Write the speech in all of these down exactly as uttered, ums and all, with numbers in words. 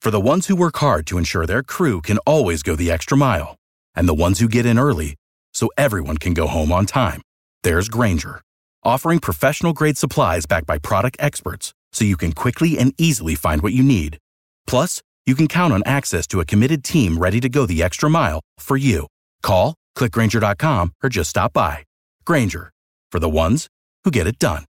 For the ones who work hard to ensure their crew can always go the extra mile, and the ones who get in early so everyone can go home on time, there's Grainger, offering professional-grade supplies backed by product experts so you can quickly and easily find what you need. Plus, you can count on access to a committed team ready to go the extra mile for you. Call, click Grainger dot com, or just stop by. Grainger, for the ones who get it done.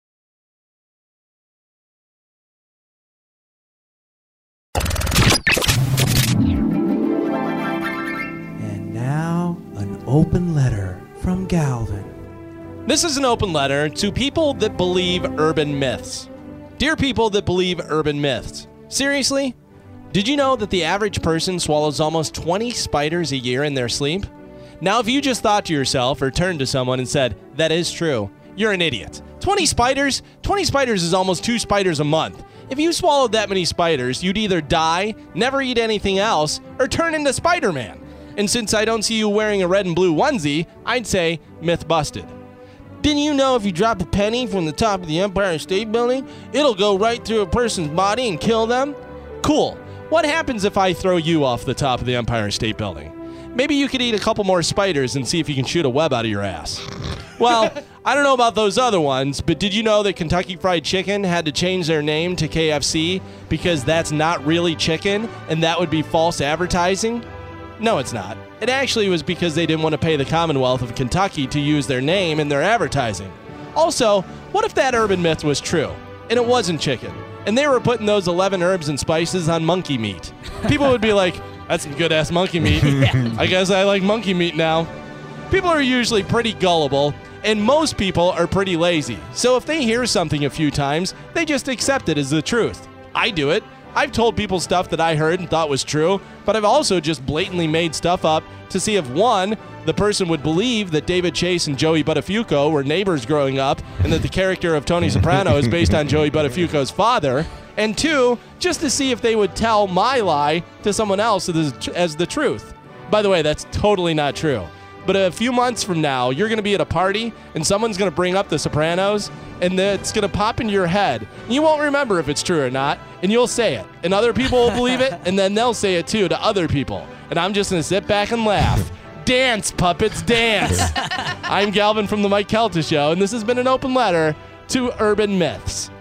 And now, an open letter from Galvin. This is an open letter to people that believe urban myths. Dear people that believe urban myths, seriously? Did you know that the average person swallows almost twenty spiders a year in their sleep? Now, if you just thought to yourself or turned to someone and said, that is true, you're an idiot. twenty spiders? twenty spiders is almost two spiders a month. If you swallowed that many spiders, you'd either die, never eat anything else, or turn into Spider-Man. And since I don't see you wearing a red and blue onesie, I'd say myth busted. Didn't you know if you drop a penny from the top of the Empire State Building, it'll go right through a person's body and kill them? Cool. What happens if I throw you off the top of the Empire State Building? Maybe you could eat a couple more spiders and see if you can shoot a web out of your ass. Well, I don't know about those other ones, but did you know that Kentucky Fried Chicken had to change their name to K F C because that's not really chicken and that would be false advertising? No, it's not. It actually was because they didn't want to pay the Commonwealth of Kentucky to use their name in their advertising. Also, what if that urban myth was true and it wasn't chicken? And they were putting those eleven herbs and spices on monkey meat. People would be like, that's some good-ass monkey meat. Yeah. I guess I like monkey meat now. People are usually pretty gullible, and most people are pretty lazy. So if they hear something a few times, they just accept it as the truth. I do it. I've told people stuff that I heard and thought was true, but I've also just blatantly made stuff up to see if, one, the person would believe that David Chase and Joey Buttafuoco were neighbors growing up and that the character of Tony Soprano is based on Joey Buttafuoco's father, and two, just to see if they would tell my lie to someone else as the truth. By the way, that's totally not true. But a few months from now, you're going to be at a party, and someone's going to bring up The Sopranos, and it's going to pop into your head. You won't remember if it's true or not, and you'll say it. And other people will believe it, and then they'll say it too to other people. And I'm just going to sit back and laugh. Dance, puppets, dance. I'm Galvin from The Mike Kelta Show, and this has been an open letter to urban myths.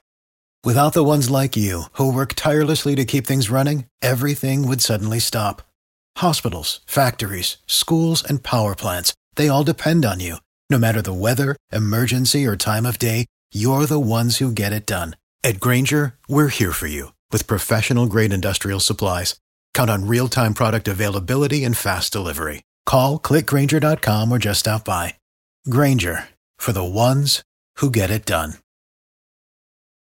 Without the ones like you, who work tirelessly to keep things running, everything would suddenly stop. Hospitals, factories, schools, and power plants, they all depend on you. No matter the weather, emergency, or time of day, you're the ones who get it done. At Grainger, we're here for you with professional-grade industrial supplies. Count on real-time product availability and fast delivery. Call, click Grainger dot com, or just stop by. Grainger, for the ones who get it done.